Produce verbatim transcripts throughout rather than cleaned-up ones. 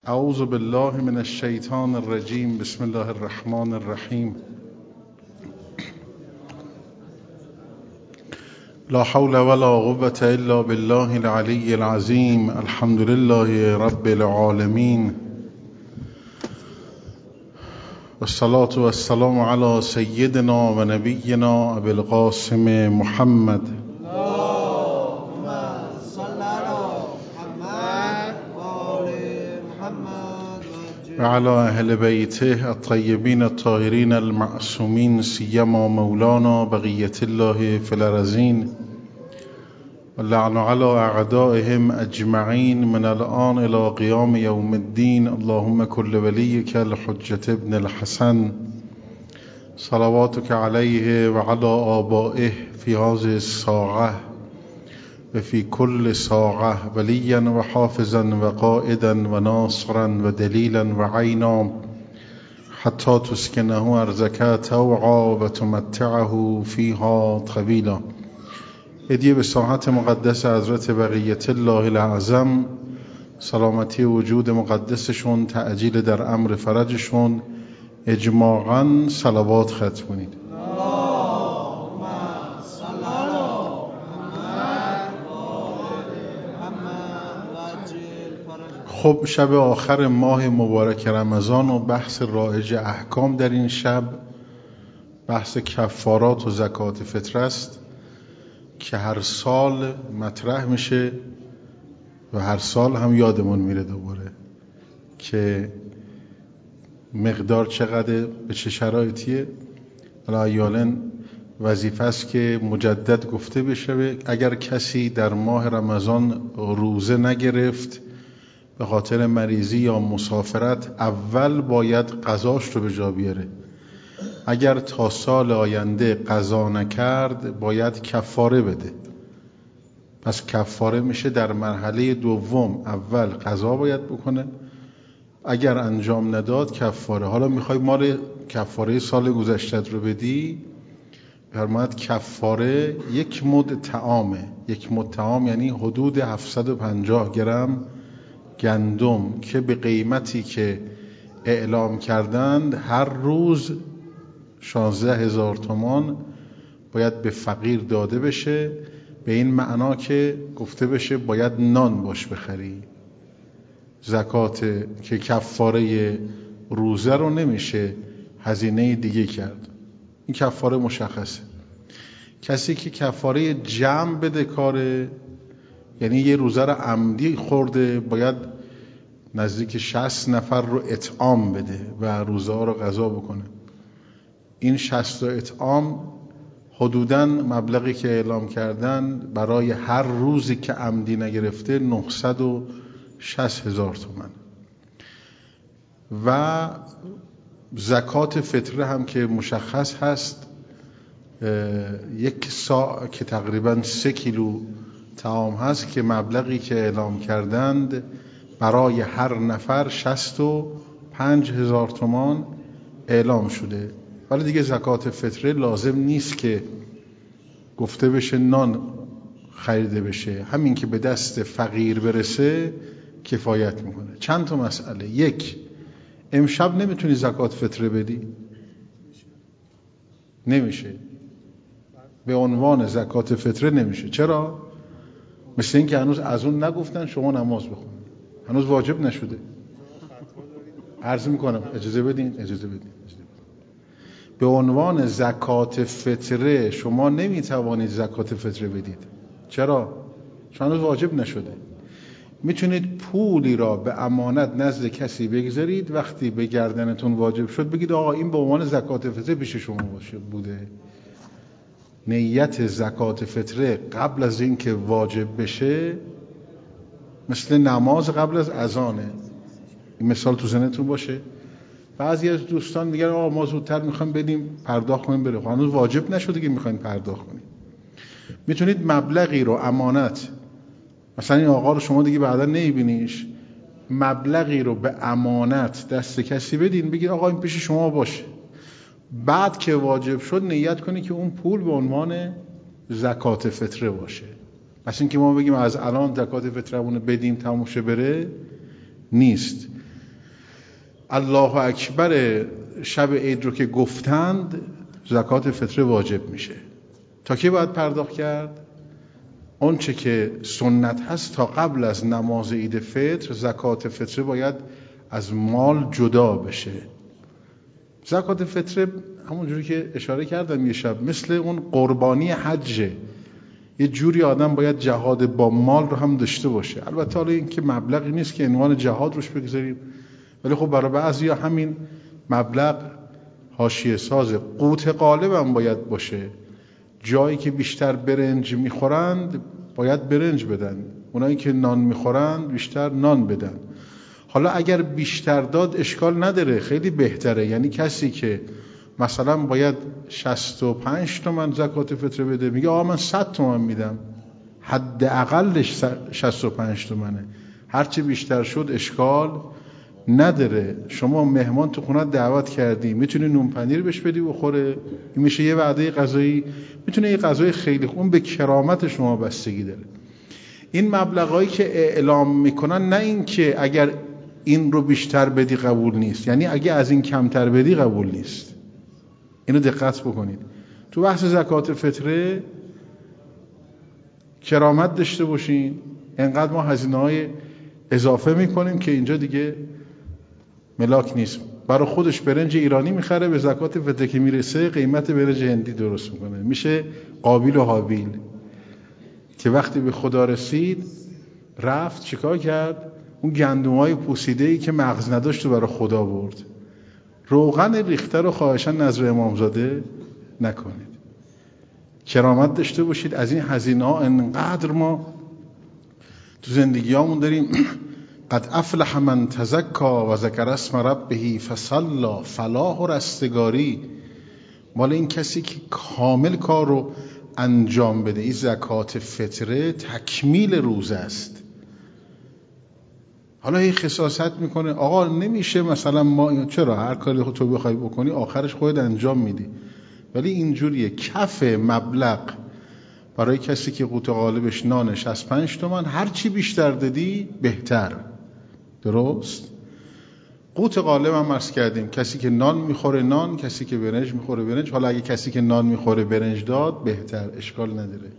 اعوذ بالله من الشیطان الرجیم. بسم الله الرحمن الرحیم. لا حول ولا قوة الا بالله العلی العظیم. الحمد لله رب العالمین والصلاة والسلام على سیدنا و نبینا ابی القاسم محمد و على اهل بیته الطیبین الطاهرین المعصومین سیما مولانا بقیة الله فی الارضین و لعن علی اعدائهم اجمعین من الآن الى قیام یوم الدین. اللهم کل ولیک الحجة ابن الحسن صلواتک علیه و علی آبائه فی هذه الساعة و فی کل ساعة ولیا و حافظا و قائدا و ناصرا و دلیلا و عینا حتی تسکنه ارضک طوعا و تمتعه فیها طویلا. هدیه به ساحت مقدس حضرت بقیة الله الاعظم، سلامتی وجود مقدسشون، تعجیل در امر فرجشون، اجماعاً صلوات ختم کنید. خب شب آخر ماه مبارک رمضان و بحث رایج احکام در این شب بحث کفارات و زکات فطر است که هر سال مطرح میشه و هر سال هم یادمون میره دوباره که مقدار چقدر، به چه شرایطیه. حالا ایالن وظیفه است که مجدد گفته بشه اگر کسی در ماه رمضان روزه نگرفت به خاطر مریضی یا مسافرت، اول باید قضاش رو به جا بیاره. اگر تا سال آینده قضا نکرد باید کفاره بده. پس کفاره میشه در مرحله دوم، اول قضا باید بکنه، اگر انجام نداد کفاره. حالا میخوای مال کفاره سال گذشته رو بدی، فرماید کفاره یک مد طعامه. یک مد طعام یعنی حدود هفتصد و پنجاه گرم گندم که به قیمتی که اعلام کردند هر روز شانزده هزار تومان باید به فقیر داده بشه. به این معنا که گفته بشه باید نان باش بخری. زکات که کفاره روزه رو نمیشه هزینه دیگه کرد، این کفاره مشخصه. کسی که کفاره جمع بده کاره، یعنی یه روزه رو عمدی خورده، باید نزدیک شصت نفر رو اطعام بده و روزه ها رو قضا بکنه. این شصت اطعام حدوداً مبلغی که اعلام کردن برای هر روزی که عمدی نگرفته نهصد و شصت هزار تومان. و زکات فطره هم که مشخص هست، یک سا که تقریباً سه کیلو طعام هست که مبلغی که اعلام کردند برای هر نفر شصت و پنج هزار تومان اعلام شده. ولی دیگه زکات فطره لازم نیست که گفته بشه نان خریده بشه، همین که به دست فقیر برسه کفایت میکنه. چند تا مسئله. یک، امشب نمیتونی زکات فطره بدی، نمیشه به عنوان زکات فطره نمیشه. چرا؟ مثل این که هنوز از اون نگفتن شما نماز بخونید، هنوز واجب نشده. عرض میکنم اجازه بدین اجازه بدین به عنوان زکات فطره شما نمیتوانید زکات فطره بدید. چرا؟ چون هنوز واجب نشده. میتونید پولی را به امانت نزد کسی بگذارید، وقتی به گردنتون واجب شد بگید آقا این به عنوان زکات فطره پیش شما باشه بوده. نیت زکات فطره قبل از این که واجب بشه مثل نماز قبل از اذانه. این مثال تو ذهنتون باشه. بعضی از دوستان میگن آقا ما زودتر میخوایم بدیم پرداخت کنیم بره. هنوز واجب نشده که میخواین پرداخت کنیم. میتونید مبلغی رو امانت، مثلا این آقا رو شما دیگه بعدا نمیبینیش، مبلغی رو به امانت دست کسی بدین، بگید آقا این پیش شما باشه. بعد که واجب شد نیت کنی که اون پول به عنوان زکات فطره باشه. پس این که ما بگیم از الان زکات فطرمون بدیم تموم شه بره نیست. الله اکبر شب عید رو که گفتند زکات فطره واجب میشه. تا کی باید پرداخت کرد؟ اون چه که سنت هست تا قبل از نماز عید فطر زکات فطره باید از مال جدا بشه. زکات فطره همونجوری که اشاره کردم یه شب مثل اون قربانی حجه، یه جوری آدم باید جهاد با مال رو هم داشته باشه. البته حالا این که مبلغی نیست که عنوان جهاد روش بگذاریم، ولی خب برای بعضیا همین مبلغ حاشیه سازه. قوت غالب هم باید باشه. جایی که بیشتر برنج میخورند باید برنج بدن، اونایی که نان میخورند بیشتر نان بدن. حالا اگر بیشتر داد اشکال نداره، خیلی بهتره. یعنی کسی که مثلا باید شصت و پنج تومن زکات فطره بده میگه آقا من صد تومن میدم، حداقلش شصت و پنج تومنه، هرچی بیشتر شد اشکال نداره. شما مهمان تو خونه دعوت کردی، میتونی نون پنیر بهش بدی بخوره، این میشه یه وعده غذایی، میتونه یه غذای خیلی خوب، به کرامت شما بستگی داره. این مبلغایی که اعلام میکنن نه این که اگر این رو بیشتر بدی قبول نیست، یعنی اگه از این کمتر بدی قبول نیست. اینو دقت بکنید. تو بحث زکات فطره کرامت داشته باشین. انقدر ما هزینه‌های اضافه میکنیم که اینجا دیگه ملاک نیست. برای خودش برنج ایرانی میخره، به زکات فطره که میرسه قیمت برنج هندی درست میکنه، میشه قابیل و حابیل که وقتی به خدا رسید رفت چیکار کرد؟ اون گندم‌های پوسیده‌ای که مغز نداشت رو برای خدا برد. روغن ریخته رو خواهشاً نظر امامزاده نکنید. کرامت داشته باشید. از این هزینه‌ها انقدر ما تو زندگیامون داریم. قد افلح من تزکا و ذکر اسم ربه فصلی. فلاح و رستگاری مال این کسی که کامل کار رو انجام بده. این زکات فطره تکمیل روزه است. حالا هی خصاصت میکنه آقا نمیشه مثلا ما، چرا هر کاری تو بخوای بکنی آخرش خودت انجام میدی، ولی اینجوریه کف مبلغ برای کسی که قوت غالبش نانه شصت و پنج تومن، هر چی بیشتر دادی بهتر. درست؟ قوت غالب هم عرض کردیم کسی که نان میخوره نان، کسی که برنج میخوره برنج. حالا اگه کسی که نان میخوره برنج داد بهتر، اشکال نداره.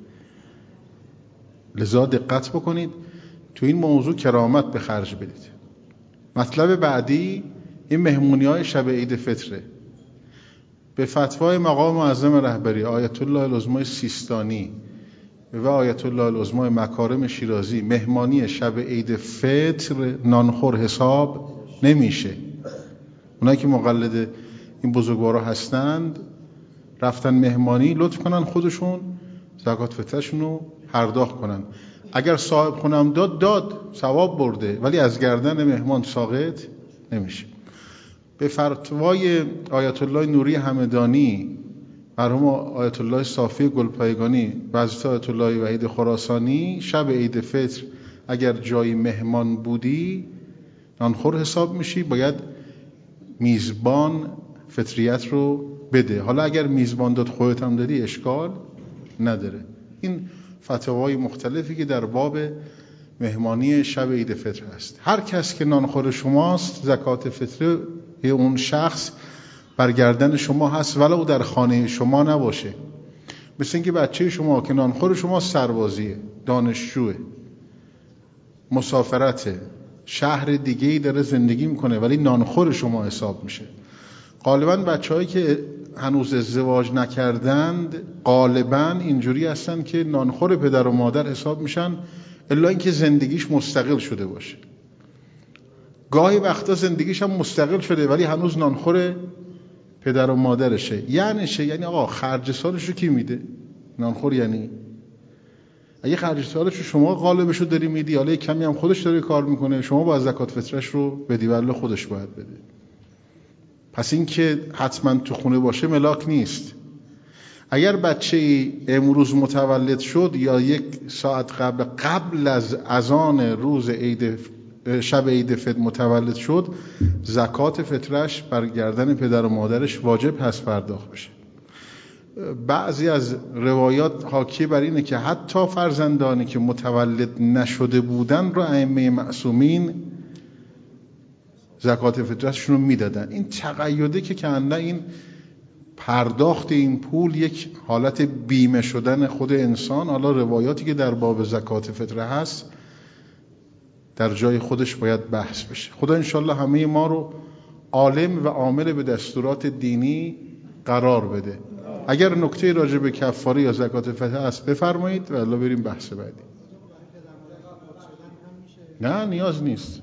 لذا دقت بکنید تو این موضوع کرامت به خرج بدید. مطلب بعدی این مهمونی های شب عید فطره. به فتوای مقام معظم رهبری آیت الله العظمای سیستانی و آیت الله العظمای مکارم شیرازی مهمانی شب عید فطر نانخور حساب نمیشه. اونایی که مقلد این بزرگوارا هستند رفتن مهمانی، لطف کنن خودشون زکات فطرشون رو پرداخت کنن. اگر صاحب خونم داد داد ثواب برده، ولی از گردن مهمان ساقط نمیشه. به فتوای آیت الله نوری همدانی، مرحوم آیت الله صافی گلپایگانی و حضرت آیت الله وحید خراسانی، شب عید فطر اگر جای مهمان بودی نانخور حساب میشی، باید میزبان فطریت رو بده. حالا اگر میزبان داد خودت هم دادی اشکال نداره. این فتاوای مختلفی که در باب مهمانی شب عید فطر هست. هر کس که نانخور شماست زکات فطره اون شخص برگردن شما هست، ولو در خانه شما نباشه. مثل اینکه بچه شما که نانخور شما سربازیه، دانشجوه، مسافرته، شهر دیگه‌ای داره زندگی میکنه، ولی نانخور شما حساب میشه. غالباً بچه‌هایی که هنوز ازدواج نکردند غالباً اینجوری هستن که نانخور پدر و مادر حساب میشن، الا اینکه زندگیش مستقل شده باشه. گاهی وقتا زندگیش هم مستقل شده ولی هنوز نانخور پدر و مادرشه. یعنی چه؟ یعنی آقا خرج سالش رو کی میده؟ نانخور. یعنی اگه خرج سالش رو شما غالبش رو داری میدی، حالا کمی هم خودش داره کار میکنه، شما باید زکات فطرش رو بدی، ولی خودش باید بده. پس این که حتما تو خونه باشه ملاک نیست. اگر بچه امروز متولد شد یا یک ساعت قبل قبل از اذان روز عید شب عید فطر متولد شد، زکات فطرش بر گردن پدر و مادرش واجب هست پرداخت بشه. بعضی از روایات حاکی بر اینه که حتی فرزندانی که متولد نشده بودن رو ائمه معصومین زکات فطرشون رو میدادن. این تقیده که کنده این پرداخت این پول یک حالت بیمه شدن خود انسان. حالا روایاتی که در باب زکات فطره هست در جای خودش باید بحث بشه. خدا انشالله همه ما رو عالم و عامل به دستورات دینی قرار بده. اگر نکته راجع به کفاره یا زکات فطره هست بفرمایید و الا بریم بحث بعدی. نه نیاز نیست.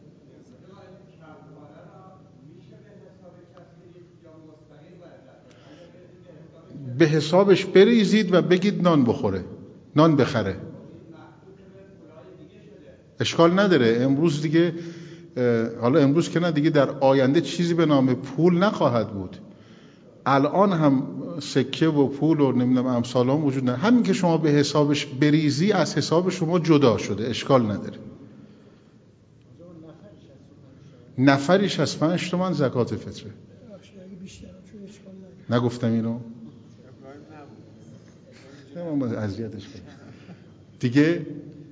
به حسابش بریزید و بگید نان بخوره، نان بخره، اشکال نداره. امروز دیگه حالا امروز که نه، دیگه در آینده چیزی به نام پول نخواهد بود. الان هم سکه و پول و نمیدونم امثال هم وجود نداره. همین که شما به حسابش بریزی از حساب شما جدا شده، اشکال نداره. نفری شصت و پنج تومن زکات فطره. نگفتم اینو؟ نه من اذیتش کنم دیگه.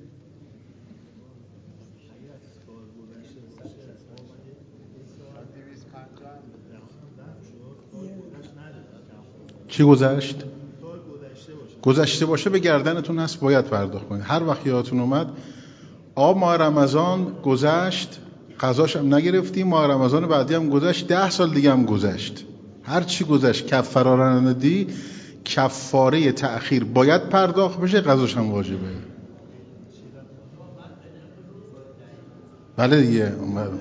چی گذشت؟ گذشته باشه به گردنتون هست، باید پرداخت کنید. هر وقت یادتون اومد آب ماه رمضان گذشت، قضاش هم نگرفتیم، ماه رمضان بعدی هم گذشت، ده سال دیگه هم گذشت، هر چی گذشت کفاره را ندی، کفاره تأخیر باید پرداخت بشه، قضاش هم واجبه. بله دیگه.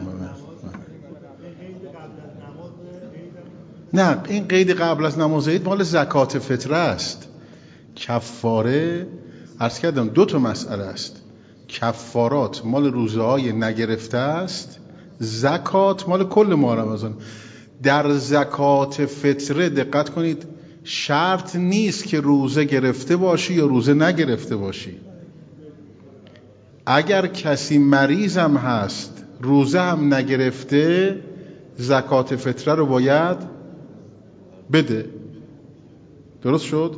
نه این قید قبل از نماز عید مال زکات فطره است. کفاره عرض کردم دو تا مسئله است. کفارات مال روزه های نگرفته است، زکات مال کل ماه رمضان. در زکات فطره دقت کنید، شرط نیست که روزه گرفته باشی یا روزه نگرفته باشی. اگر کسی مریض هم هست روزه هم نگرفته، زکات فطره رو باید بده. درست شد؟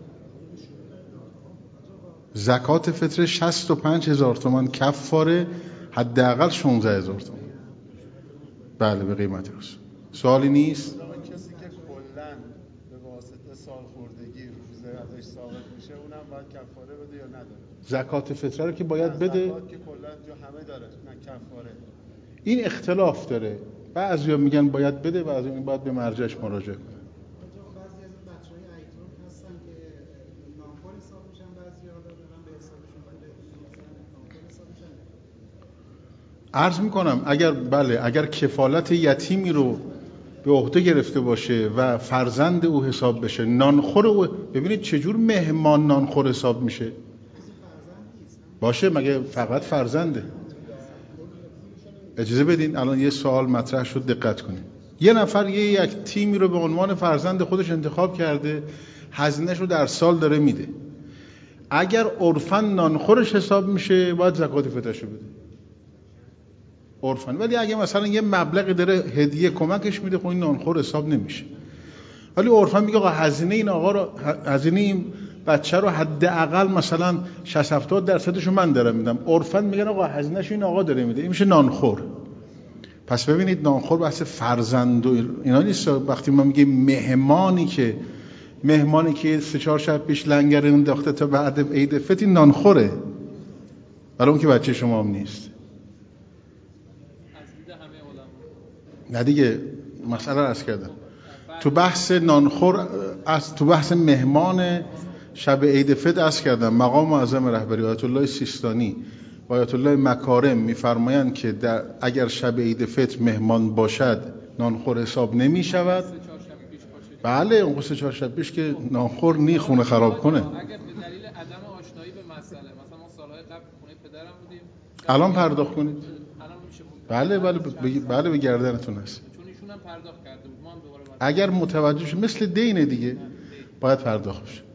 زکات فطره شصت و پنج هزار تومان، کفاره حداقل شانزده هزار تومان. بله به قیمت روز. سوالی نیست؟ کسی که کلاً به واسطه سالخوردگی روزه ازش ثابت میشه اونم باید کفاره بده یا نداره؟ زکات فطره رو که باید بده. زکات که کلاً جو همه داره، نه کفاره. این اختلاف داره. بعضیا میگن باید بده، بعضیا میگن باید به مرجعش مراجعه کنه. بعضی از بچهای ایتام هستن که نانخور حساب میشن، بعضیا دارن به حسابشون پول نانخور حساب میشن. عرض میکنم اگر بله اگر کفالت یتیمی رو به عهده گرفته باشه و فرزند او حساب بشه، نانخور او، ببینید چجور مهمان نانخور حساب میشه. باشه مگه فقط فرزنده؟ اجازه بدین الان یه سوال مطرح شد، دقت کنید. یه نفر یه یک تیمی رو به عنوان فرزند خودش انتخاب کرده، هزینه‌ش رو در سال داره میده. اگر عرفاً نانخورش حساب میشه باید زکات فطره‌شو بده عرفاً. ولی اگه مثلا یه مبلغی داره هدیه کمکش میده، خب این نانخور حساب نمیشه. ولی عرفاً میگه آقا هزینه این آقا رو، هزینه این بچه رو حداقل مثلا شصت هفتاد درصدشو من دارم میدم. عرفاً میگن آقا هزینه‌شو این آقا داره میده، این میشه نانخور. پس ببینید نانخور بحث فرزند و اینا نیست. وقتی ما میگیم مهمانی که مهمانی که سه چهار شب پیش لنگر انداخته تا بعد عید فطر، این نانخوره، ولی اون که بچه شما هم نیست. نه دیگه مسئله عرض کردم تو بحث نانخور، از تو بحث مهمان شب عید فطر عرض کردم مقام معظم رهبری آیت الله سیستانی و آیت الله مکارم میفرمایند که در اگر شب عید فطر مهمان باشد نانخور حساب نمی شود. بله اون سه چهار شب پیش که نانخور نی خونه خراب کنه. اگر به دلیل عدم آشنایی به مسئله، مثلا ما سالهای قبل خونه پدرم بودیم، الان پرداخت کنید. الان میشه بود. بله بله ب... بله به گردنتون هست. چون ایشون هم پرداخت کرده بود، ما هم دوباره باید اگر متوجه شد مثل دینه دیگه باید پرداخت بشه.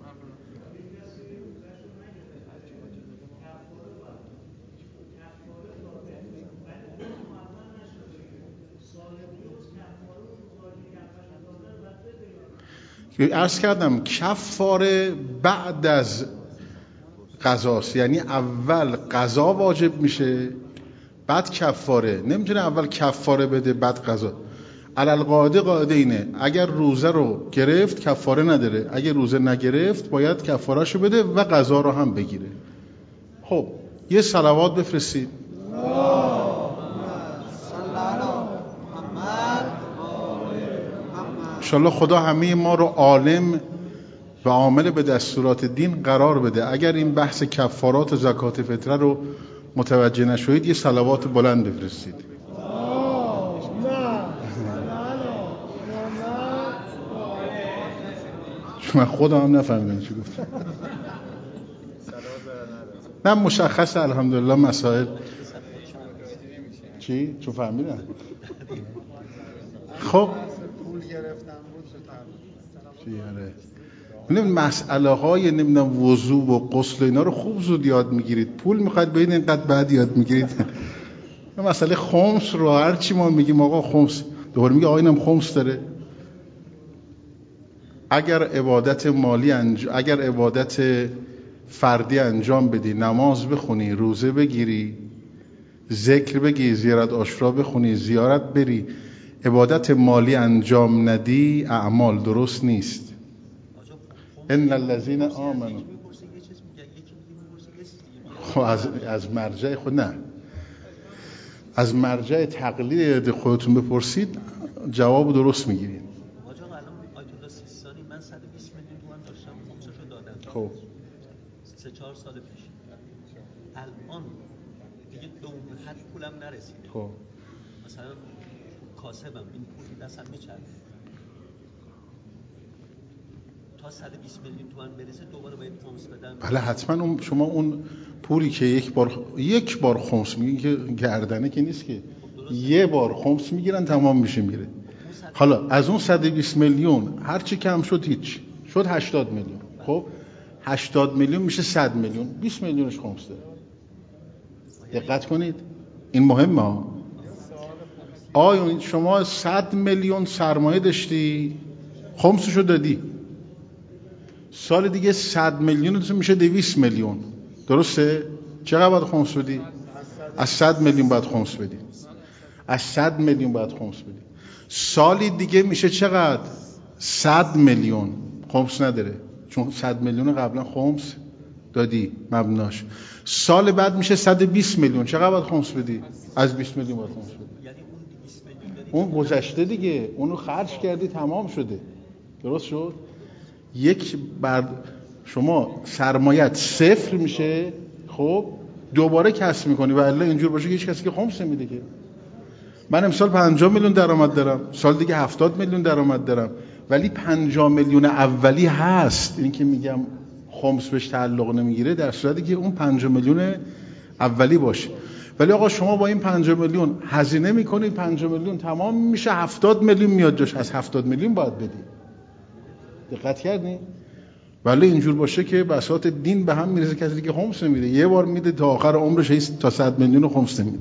عرض کردم کفاره بعد از قضاست، یعنی اول قضا واجب میشه بعد کفاره. نمیتونه اول کفاره بده بعد قضا. علالقاعده قاعده اینه اگر روزه رو گرفت کفاره نداره، اگر روزه نگرفت باید کفارهشو بده و قضا رو هم بگیره. خب یه صلوات بفرستید. انشالله خدا همه ما رو عالم و عامل به دستورات دین قرار بده. اگر این بحث کفارات و زکات فطره رو متوجه نشوید یه صلوات بلند بفرستید. چون من خودم هم نفهمیدم چی گفت. نه مشخص الحمدلله مسائل چی؟ چون فهمیدم. خب پول گرفتم بود چی آره. نمیدونم مسئله های نمیدونم وضو و غسل اینا رو خوب زود یاد میگیرید. پول میخواید ببینید اینقدر بعد یاد میگیرید. مسئله خمس رو هر چی ما میگیم آقا خمس، دوباره میگه آقا اینم خمس داره. اگر عبادت مالی انج... اگر عبادت فردی انجام بدی، نماز بخونی، روزه بگیری، ذکر بگی، زیارت عاشورا بخونی، زیارت بری، عبادت مالی انجام ندی، اعمال درست نیست. ان الذين آمنوا. خب از از مرجع خود نه، از مرجع تقلید خودتون بپرسید جواب درست میگیرید. آقا الان آیت الله سیستانی من صد و بیست میلیون تومان داشتم خمسشو دادم. خب سه چهار سال پیش. الان دیگه به اون حد پولم نرسیده. خب مثلا کاسبم این پول دستم میچرخه. تا صد و بیست میلیون تومان برسه دوباره باید خمس بدم. بله حتما. اون شما اون پولی که یک بار یک بار خمس میگین که گردنه که نیست که، یه بار خمس میگیرن تمام میشه میره. حالا از اون صد و بیست میلیون هر چی کم شد هیچ شد هشتاد میلیون. خب هشتاد میلیون میشه صد میلیون، بیست میلیونش خمس داره. دقت کنید این مهمه ها. آیا شما صد میلیون سرمایه داشتی خمسشو دادی، سال دیگه صد میلیون میشه دویست میلیون، درسته؟ چقدر باید خمس بدی؟ از صد میلیون باید خمس بدی. از صد میلیون باید خمس بدی. سالی دیگه میشه چقدر؟ صد میلیون. خمس نداره چون صد میلیون قبلا خمس دادی مبناش. سال بعد میشه صد و بیست میلیون. چقدر باید خمس بدی؟ از بیست میلیون باید خمس بدی. یعنی اون بیست میلیون اون گذشته دیگه، اونو خرج کردی تمام شده. درست شد؟ یک بر شما سرمایت صفر میشه، خب دوباره کسب میکنی و الا اینجور باشه که هیچ کسی که خمس نمیده که. من امسال پنجاه میلیون درآمد دارم، سال دیگه هفتاد میلیون درآمد دارم، ولی پنجاه میلیون اولی هست. این که میگم خمس بهش تعلق نمیگیره در صورتی که اون پنجاه میلیون اولی باشه. ولی آقا شما با این پنجاه میلیون هزینه میکنید، پنجاه میلیون تمام میشه، هفتاد میلیون میاد جاش، از هفتاد میلیون باید بدی. دقت کردین؟ ولی اینجور باشه که بساط دین به هم میرسه، کسی که خمس نمیده یه بار میده تا آخر عمرش تا صد میلیون خمس نمیده.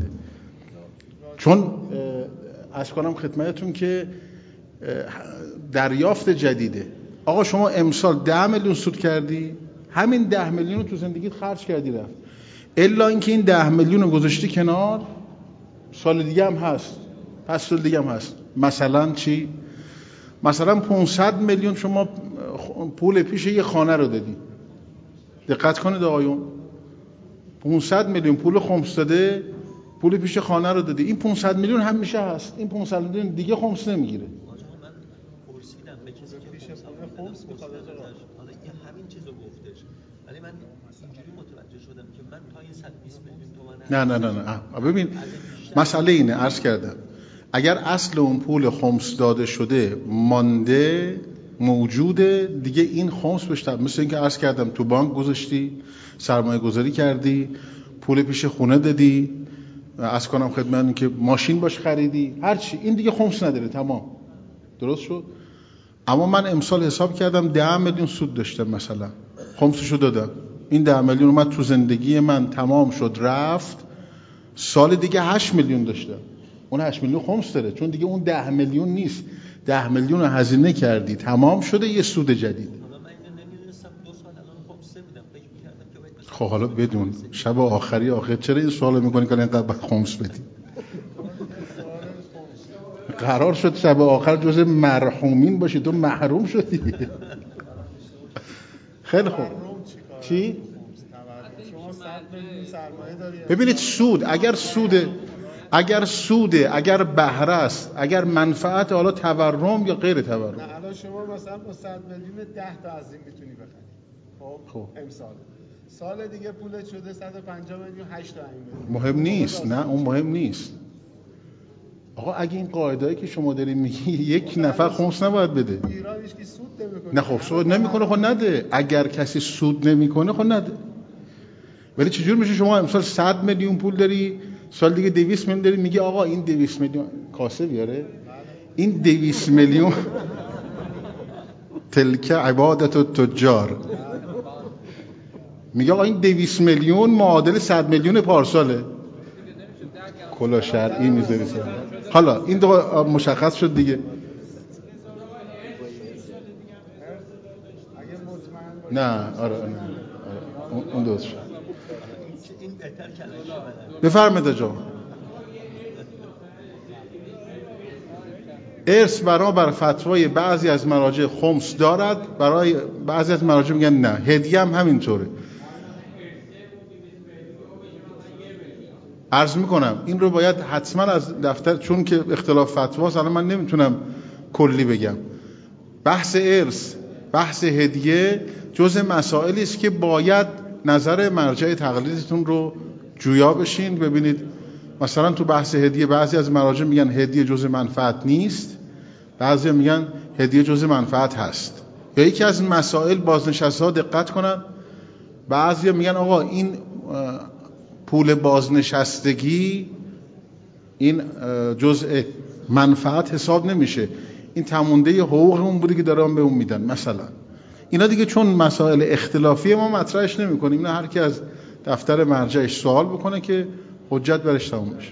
چون عرض کنم خدمتتون که دریافت جدیده. آقا شما امسال ده میلیون سود کردی، همین ده میلیون رو تو زندگیت خرج کردی رفت، الا اینکه این ده میلیون رو گذاشتی کنار، سال دیگه هم هست، پس سال دیگه هم هست. مثلا چی؟ مثلا پانصد میلیون شما پول پیش یه خانه رو دادی. دقت کنید آقایون، پانصد میلیون پول خمس داده، پول پیش خانه رو دادی. این پانصد میلیون همیشه هست، این پانصد میلیون دیگه خمس نمیگیره. آقا من پرسیدم به کسی که پیش خمس میخواد حالا این همین چیزو گفتش، ولی من اینجوری متوجه شدم که من تا این صد و بیست میلیون تومان نه نه نه نه ببین مسئله اینه، عرض کردم اگر اصل اون پول خمس داده شده مانده موجوده دیگه، این خمس بهش مثل اینکه عرض کردم تو بانک گذاشتی، سرمایه گذاری کردی، پول پیش خونه دادی، عرض کنم خدمتتون که ماشین باش خریدی، هر چی، این دیگه خمس نداره، تمام درست شد. اما من امسال حساب کردم ده میلیون سود داشتم، مثلا خمسشو دادم، این ده میلیون اومد تو زندگی من تمام شد رفت، سال دیگه هشت میلیون داشتم، اون هشت میلیون خمس داره چون دیگه اون ده میلیون نیست، ده میلیون رو هزینه کردی تمام شده، یه سود جدید. حالا من اینو نمیدونستم، دو سال الان خمس میدم، فکر می‌کردم که باید خب حالا بدون شب آخری آخر چرا این سوالو میکنی که اینقدر باید خمس بدی؟ قرار شد شب آخر جز مرحومین باشی، تو محروم شدی. خیلی خوب. چی؟ ببینید سود، اگر سوده اگر سوده اگر بهره است، اگر منفعت، حالا تورم یا غیر تورم. نه الان شما مثلا با صد میلیون ده تا از این میتونی بخری. خب امسال سال دیگه پولت شده صد و پنجاه میلیون هشت تا این میلیون. مهم نیست. نه اون مهم نیست. آقا اگه این قاعده‌ای که شما داری میگی یک نفر خمس نباید بده. ایران هیچ کی سود نمیکنه. نه خب سود نمیکنه خب نده. اگر کسی سود نمیکنه خب نده. ولی چجور میشه شما امسال صد میلیون پول داری، سال دیگه دویست میلیون داری، میگی آقا این دویست میلیون کاسه بیاره؟ این دویست میلیون تلک عبادت التجار، میگه آقا این دویست میلیون معادل صد میلیون پارساله. کلا شرعی میذاری سر. حالا این دو مشخص شد دیگه. نه آره نه اون دوست شد. بفرمایید آقا. ارث بنابر فتوای بعضی از مراجع خمس دارد، برای بعضی از مراجع میگن نه. هدیه هم همینطوره. عرض میکنم این رو باید حتما از دفتر، چون که اختلاف فتواست الان من نمیتونم کلی بگم. بحث ارث، بحث هدیه جزء مسائلی است که باید نظر مرجع تقلیدتون رو جویا بشین. ببینید مثلا تو بحث هدیه بعضی از مراجع میگن هدیه جزء منفعت نیست، بعضی میگن هدیه جزء منفعت هست. یا یکی از مسائل بازنشسته‌ها دقت کنن، بعضی میگن آقا این پول بازنشستگی این جزء منفعت حساب نمیشه، این تمونده حقوق اون بوده که دارن به اون میدن مثلا. اینا دیگه چون مسائل اختلافیه ما مطرحش نمی‌کنیم، اینا هر کی از دفتر مرجعش سوال بکنه که حجت برش تموم بشه.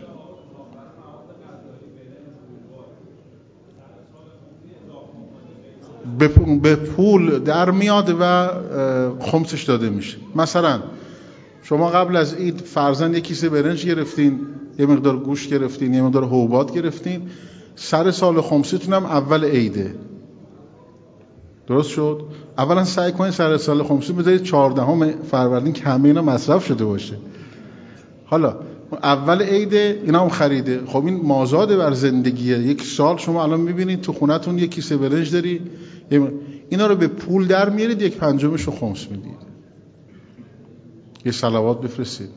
به پول در میاد و خمسش داده میشه. مثلا شما قبل از عید فرضاً یک کیسه برنج گرفتین، یه مقدار گوشت گرفتین، یه مقدار حبوبات گرفتین، سر سال خمستون هم اول عیده. درست شد؟ اولا سعی کنید سر سال خمستون بذارید چهاردهم فروردین که همه اینا مصرف شده باشه. حالا اول عیده اینا هم خریده. خب این مازاد بر زندگیه. یک سال شما الان میبینید تو خونتون یک کیسه برنج داری، اینا رو به پول در میارید، یک پنجمش رو خمس میدید. یه صلوات بفرستید.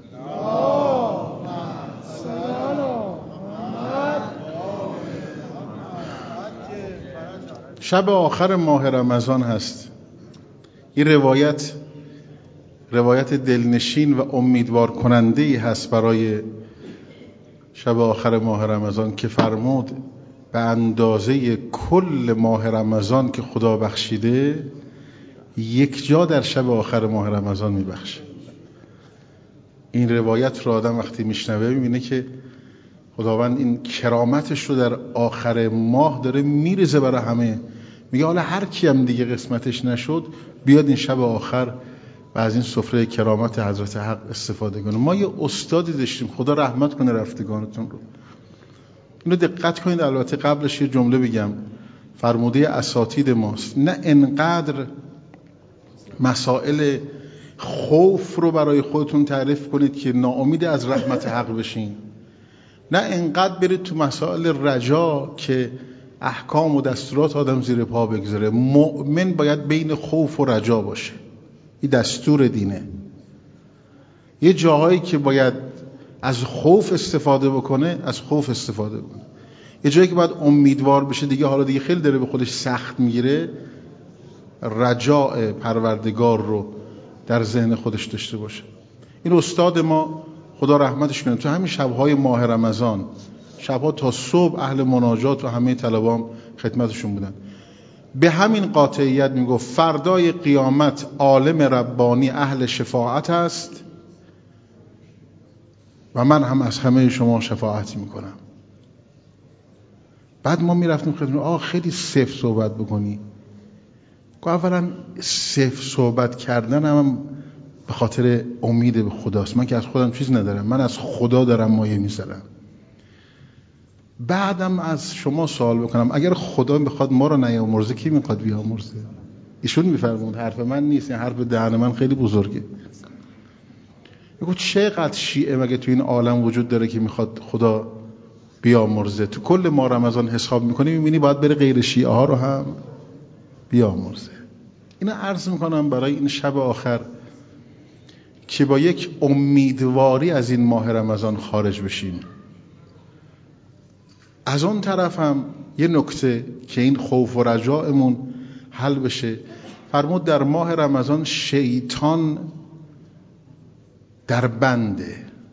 شب آخر ماه رمضان هست. این روایت روایت دلنشین و امیدوار کننده ای هست برای شب آخر ماه رمضان که فرمود به اندازه کل ماه رمضان که خدا بخشیده یک جا در شب آخر ماه رمضان میبخشه. این روایت رو آدم وقتی میشنوه میبینه که خداوند این کرامتش رو در آخر ماه داره میریزه برای همه. میگه حالا هر کی هم دیگه قسمتش نشد بیاد این شب آخر و از این سفره کرامت حضرت حق استفاده کنه. ما یه استادی داشتیم، خدا رحمت کنه رفتگانتون رو. اینو دقت کنید. البته قبلش یه جمله بگم، فرموده اساتید ماست، نه انقدر مسائل خوف رو برای خودتون تعریف کنید که ناامید از رحمت حق بشین، نه انقدر برید تو مسائل رجا که احکام و دستورات آدم زیر پا بگذاره. مؤمن باید بین خوف و رجا باشه. این دستور دینه. یه جاهایی که باید از خوف استفاده بکنه از خوف استفاده بکنه. یه جایی که باید امیدوار بشه دیگه حالا دیگه خیلی داره به خودش سخت میگیره، رجاء پروردگار رو در ذهن خودش داشته باشه. این استاد ما خدا رحمتش کنه تو همین شب‌های ماه رمضان، شب‌ها تا صبح اهل مناجات و همه طلبام خدمتشون بودن، به همین قاطعیت میگفت فردای قیامت عالم ربانی اهل شفاعت است و من هم از همه شما شفاعت میکنم. بعد ما میرفتیم خدمت، آه خیلی سفت صحبت بکنی. اولا سفت صحبت کردن هم به خاطر امید به خداست. من که از خودم چیز ندارم، من از خدا دارم مایه میذارم. بعدم از شما سوال بکنم، اگر خدا بخواد ما رو نیامرزه کی میخواد بیامرزه؟ ایشون میفرمود، حرف من نیست، این حرف دهن من خیلی بزرگه. میگه چقدر شیعه مگه تو این عالم وجود داره که میخواد خدا بیامرزه؟ تو کل ماه رمضان حساب میکنی میبینی باید بره غیر شیعه ها رو هم بیامرزه. اینا عرض میکنم برای این شب آخر که با یک امیدواری از این ماه رمضان خارج بشیم. از اون طرف هم یه نکته که این خوف و رجایمون حل بشه. فرمود در ماه رمضان شیطان در بنده.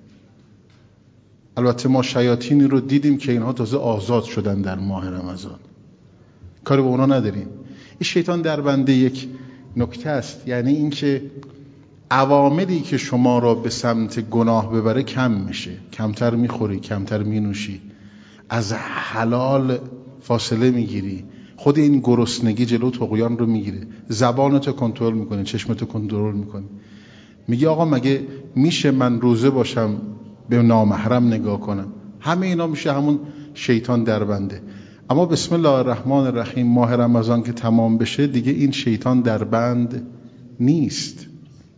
البته ما شیاطینی رو دیدیم که اینها تازه آزاد شدن در ماه رمضان، کاری به اونا نداریم. این شیطان در بنده یک نکته است، یعنی این که عواملی که شما را به سمت گناه ببره کم میشه، کمتر میخوری، کمتر مینوشی، از حلال فاصله میگیری، خود این گرسنگی جلو طغیان رو میگیره، زبانتو کنترل میکنی، چشمتو کنترل میکنی. میگی آقا مگه میشه من روزه باشم به نامحرم نگاه کنم؟ همه اینا میشه همون شیطان در بنده. اما بسم الله الرحمن الرحیم، ماه رمضان که تمام بشه دیگه این شیطان در بند نیست.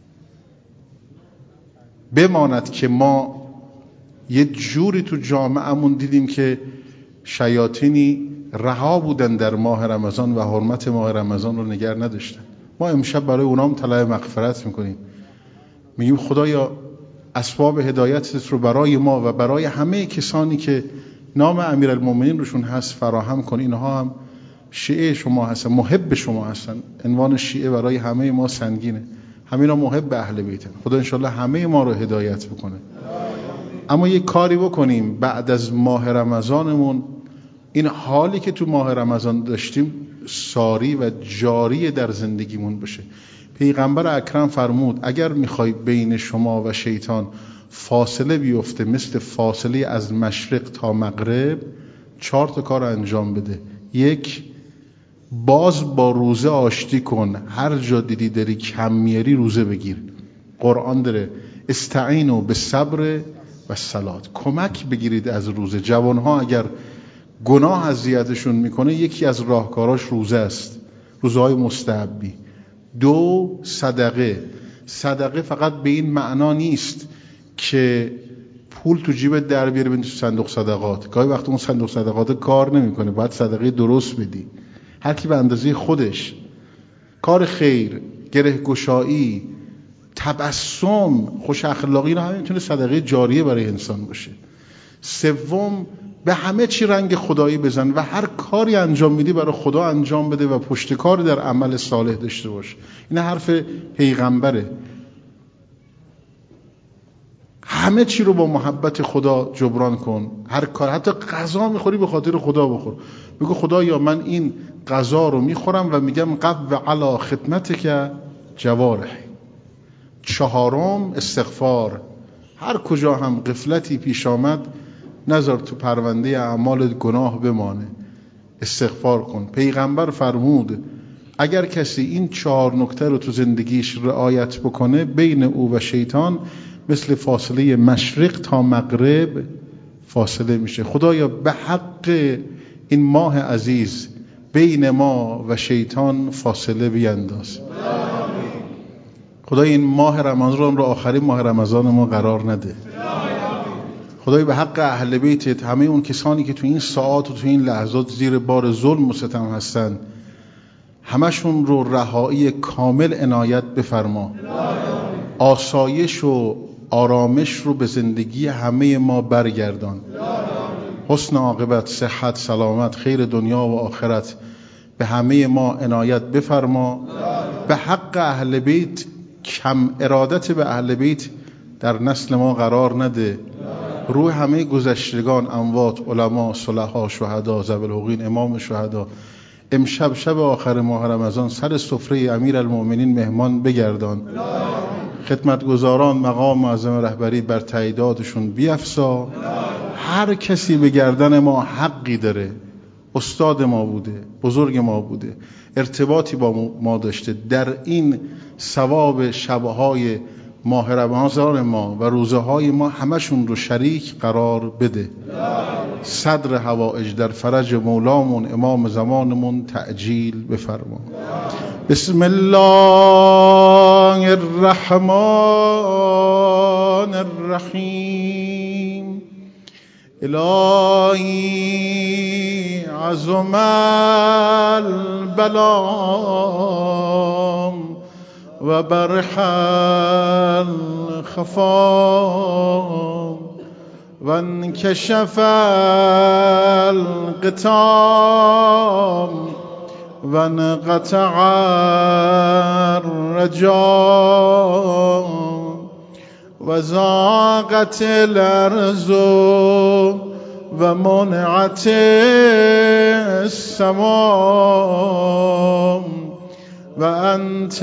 بماند که ما یه جوری تو جامعهمون دیدیم که شیاطینی رها بودن در ماه رمضان و حرمت ماه رمضان رو نگر نداشتن. ما امشب برای اونام طلب مغفرت میکنیم، میگیم خدایا اسباب هدایتت رو برای ما و برای همه کسانی که نام امیرالمومنین روشون هست فراهم کن. اینها هم شیعه شما هستن، محب شما هستن. عنوان شیعه برای همه ما سنگینه، همینا محب اهل بیتن. خدا انشالله همه ما رو هدایت بکنه. اما یک کاری بکنیم بعد از ماه رمضانمون، این حالی که تو ماه رمضان داشتیم ساری و جاری در زندگیمون بشه. پیغمبر اکرم فرمود اگر میخوای بین شما و شیطان فاصله بیفته مثل فاصله از مشرق تا مغرب، چهار تا کار انجام بده. یک، باز با روزه آشتی کن. هر جا دیدی داری کم میاری روزه بگیر. قرآن داره استعینوا بالصبر و صلات، کمک بگیرید از روزه. جوانها اگر گناه اذیتشون میکنه یکی از راهکاراش روزه است، روزهای مستحبی. دو، صدقه. صدقه فقط به این معنا نیست که پول تو جیبت در بیاری ببین تو صندوق صدقات. گاهی وقت اون صندوق صدقات کار نمیکنه، باید صدقه درست بدی. هر کی به اندازه خودش. کار خیر، گره گشایی، تبسم، خوش اخلاقی، اینا همه میتونه صدقه جاریه برای انسان باشه. سوم، به همه چی رنگ خدایی بزن و هر کاری انجام میدی برای خدا انجام بده و پشتکار در عمل صالح داشته باش. این حرف پیغمبره. همه چی رو با محبت خدا جبران کن. هر کار، حتی غذا میخوری به خاطر خدا بخور. بگو خدایا من این غذا رو میخورم و میگم قو علی خدمتک جوارح. چهارم، استغفار. هر کجا هم غفلتی پیش آمد نذار تو پرونده اعمال گناه بمانه، استغفار کن. پیغمبر فرمود اگر کسی این چهار نکته رو تو زندگیش رعایت بکنه بین او و شیطان مثل فاصله مشرق تا مغرب فاصله میشه. خدایا به حق این ماه عزیز بین ما و شیطان فاصله بینداز. خدای این ماه رمضان رو آخرین ماه رمضان ما قرار نده. خدای به حق اهل بیتت همه اون کسانی که تو این ساعات و تو این لحظات زیر بار ظلم و ستم هستن همشون رو رهایی کامل عنایت بفرما. آسایش و آرامش رو به زندگی همه ما برگردان. حسن عاقبت، صحت، سلامت، خیر دنیا و آخرت به همه ما عنایت بفرما. به حق اهل بیت کم ارادت به اهل بیت در نسل ما قرار نده. روح همه گذشتگان، اموات، علما، صلحا، شهدا، ذوی الحقوقین، امام شهدا امشب شب آخر ماه رمضان سر سفره امیرالمومنین مهمان بگردان. خدمتگزاران مقام معظم رهبری بر تعییداتشون بیفزا. هر کسی به گردن ما حقی داره، استاد ما بوده، بزرگ ما بوده، ارتباطی با ما داشته، در این ثواب شبهای ماه رمضان ما و روزه های ما همشون رو شریک قرار بده. صدر حوائج در فرج مولامون امام زمانمون تعجیل بفرما. بسم الله الرحمن الرحیم. الهی عظم البلام و برح الخفام و انکشف الغطام و انقطع الرجام و ضاقت الارض و منعت السمام و انت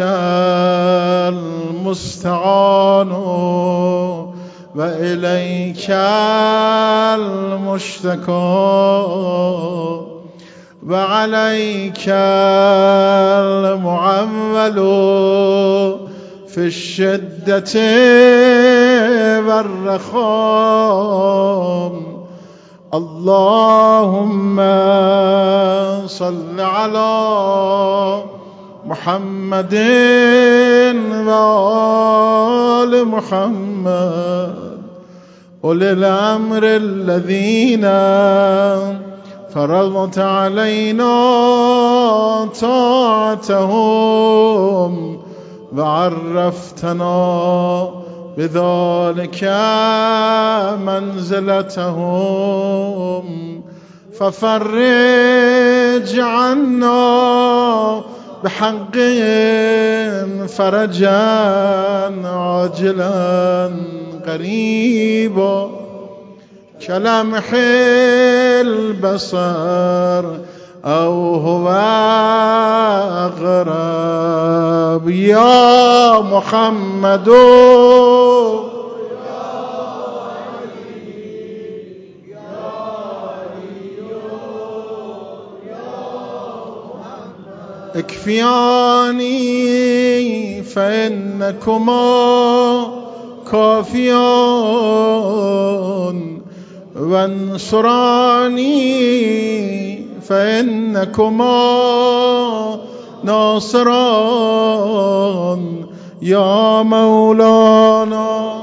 المستعان و الیک المشتکا و علیک المعول فی الشدة والرخام. اللهم صل على محمد و آل محمد أولي الأمر الذين فرضت علينا طاعتهم وعرفتنا بذلك منزلتهم ففرج عنا بحق فرجا عاجلا قريبا كلمح البصر أو هو أقرب. يا محمد اكفياني فإنكما كافيان وانصراني فإنكما ناصران يا مولانا.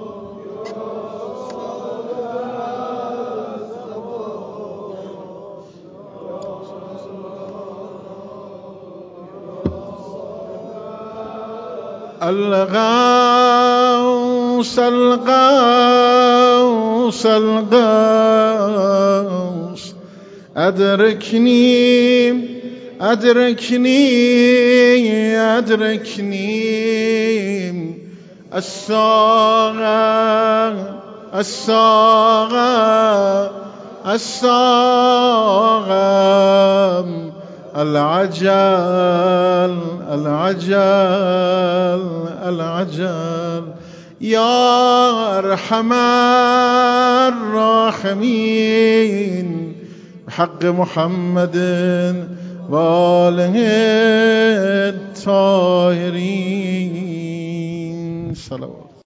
الغوث الغوث الغوث أدركني أدركني أدركني الساعة الساعة الساعة العجل العجل العجل. يا أرحم الراحمين بحق محمد وآله الطاهرين. صلوات.